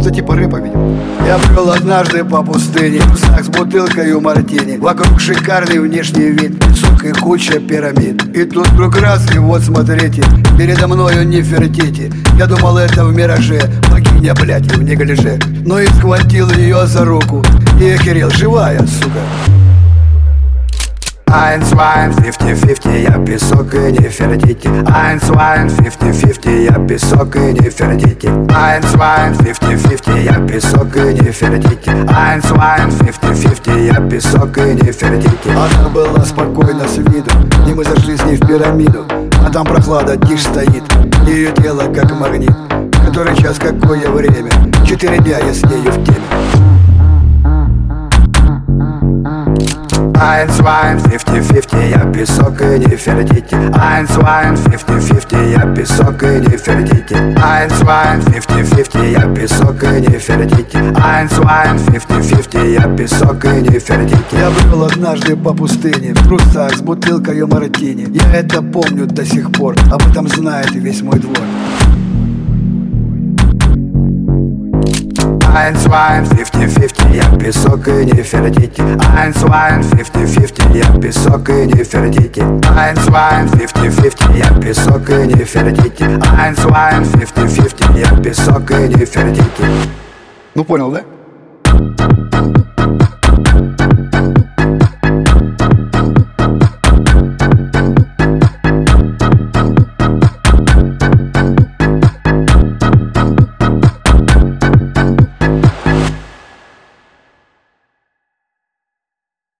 Это типа рэпа, видимо. Я брел однажды по пустыне, рюкзак с бутылкой мартини. Вокруг шикарный внешний вид, песок и куча пирамид. И тут вдруг раз, и вот смотрите, передо мною Нефертити. Я думал, это в мираже, богиня, блядь, в неглиже. Но и схватил ее за руку и охерел, живая, сука. Eins, zwei, 50-50, я песок и Нефертити. Eins, zwei, 50-50, я песок и Нефертити. Eins, zwei, 50-50, я песок и Нефертити. Eins, zwei, 50-50, я песок и Нефертити. Она была спокойна с виду, и мы зашли с ней в пирамиду. А там прохлада, тишь стоит, ее тело как магнит. Который час, какое время, 4 дня я с нею в теме. Eins, zwei, 50-50, я песок и Нефертити. Eins, zwei, 50-50, я песок и Нефертити. Eins, zwei, 50-50, я песок и Нефертити. Eins, zwei, 50-50, я песок и Нефертити. Я брел однажды по пустыне в трусах с бутылкой мартини. Я это помню до сих пор, об этом знает весь мой двор. Eins, zwei, 50-50, я песок и Нефертити. Eins, zwei, 50-50, я песок и Нефертити. Eins, zwei, 50-50, я песок и Нефертити. Eins, zwei, 50-50, я песок и Нефертити. Ну понял, да?